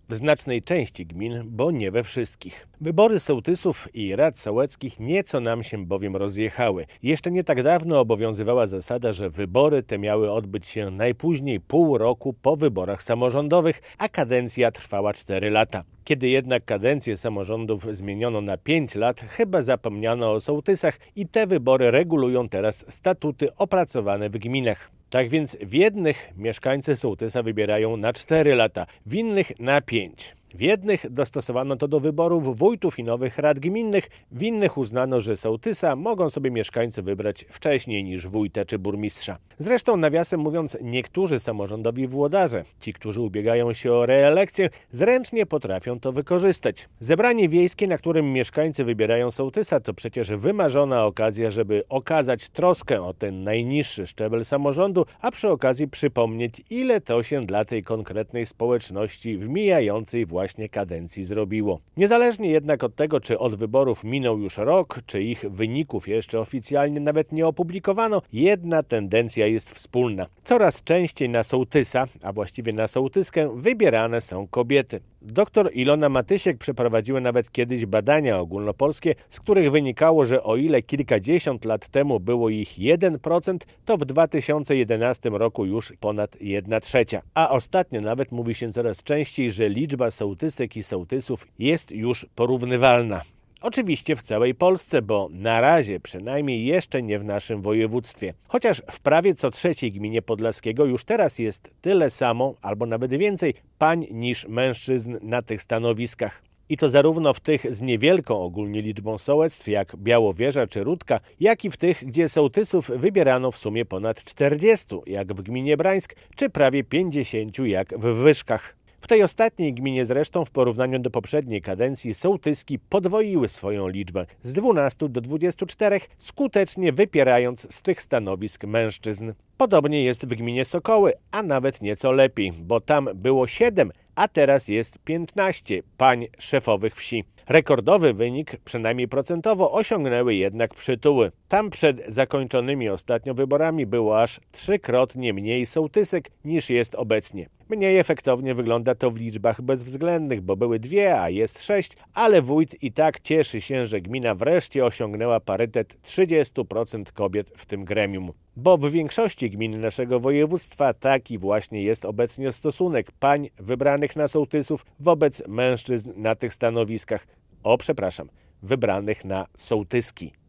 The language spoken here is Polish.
W znacznej części gmin, bo nie we wszystkich. Wybory sołtysów i rad sołeckich nieco nam się bowiem rozjechały. Jeszcze nie tak dawno obowiązywała zasada, że wybory te miały odbyć się najpóźniej pół roku po wyborach samorządowych, a kadencja trwała 4 lata. Kiedy jednak kadencję samorządów zmieniono na 5 lat, chyba zapomniano o sołtysach i te wybory regulują teraz statuty opracowane w gminach. Tak więc w jednych mieszkańcy sołtysa wybierają na 4 lata, w innych na 5. W jednych dostosowano to do wyborów wójtów i nowych rad gminnych, w innych uznano, że sołtysa mogą sobie mieszkańcy wybrać wcześniej niż wójta czy burmistrza. Zresztą nawiasem mówiąc, niektórzy samorządowi włodarze, ci, którzy ubiegają się o reelekcję, zręcznie potrafią to wykorzystać. Zebranie wiejskie, na którym mieszkańcy wybierają sołtysa, to przecież wymarzona okazja, żeby okazać troskę o ten najniższy szczebel samorządu, a przy okazji przypomnieć, ile to się dla tej konkretnej społeczności w mijającej właśnie kadencji zrobiło. Niezależnie jednak od tego, czy od wyborów minął już rok, czy ich wyników jeszcze oficjalnie nawet nie opublikowano, jedna tendencja jest wspólna. Coraz częściej na sołtysa, a właściwie na sołtyskę, wybierane są kobiety. Dr Ilona Matysiek przeprowadziła nawet kiedyś badania ogólnopolskie, z których wynikało, że o ile kilkadziesiąt lat temu było ich 1%, to w 2011 roku już ponad 1/3. A ostatnio nawet mówi się coraz częściej, że liczba sołtysek i sołtysów jest już porównywalna. Oczywiście w całej Polsce, bo na razie przynajmniej jeszcze nie w naszym województwie. Chociaż w prawie co trzeciej gminie podlaskiego już teraz jest tyle samo, albo nawet więcej, pań niż mężczyzn na tych stanowiskach. I to zarówno w tych z niewielką ogólnie liczbą sołectw jak Białowieża czy Rudka, jak i w tych, gdzie sołtysów wybierano w sumie ponad 40, jak w gminie Brańsk, czy prawie 50 jak w Wyszkach. W tej ostatniej gminie zresztą w porównaniu do poprzedniej kadencji sołtyski podwoiły swoją liczbę z 12 do 24, skutecznie wypierając z tych stanowisk mężczyzn. Podobnie jest w gminie Sokoły, a nawet nieco lepiej, bo tam było 7, a teraz jest 15 pań szefowych wsi. Rekordowy wynik, przynajmniej procentowo, osiągnęły jednak Przytuły. Tam przed zakończonymi ostatnio wyborami było aż 3-krotnie mniej sołtysek niż jest obecnie. Mniej efektownie wygląda to w liczbach bezwzględnych, bo były 2, a jest 6, ale wójt i tak cieszy się, że gmina wreszcie osiągnęła parytet 30% kobiet w tym gremium. Bo w większości gmin naszego województwa taki właśnie jest obecnie stosunek pań wybranych na sołtysów wobec mężczyzn na tych stanowiskach. Wybranych na sołtyski.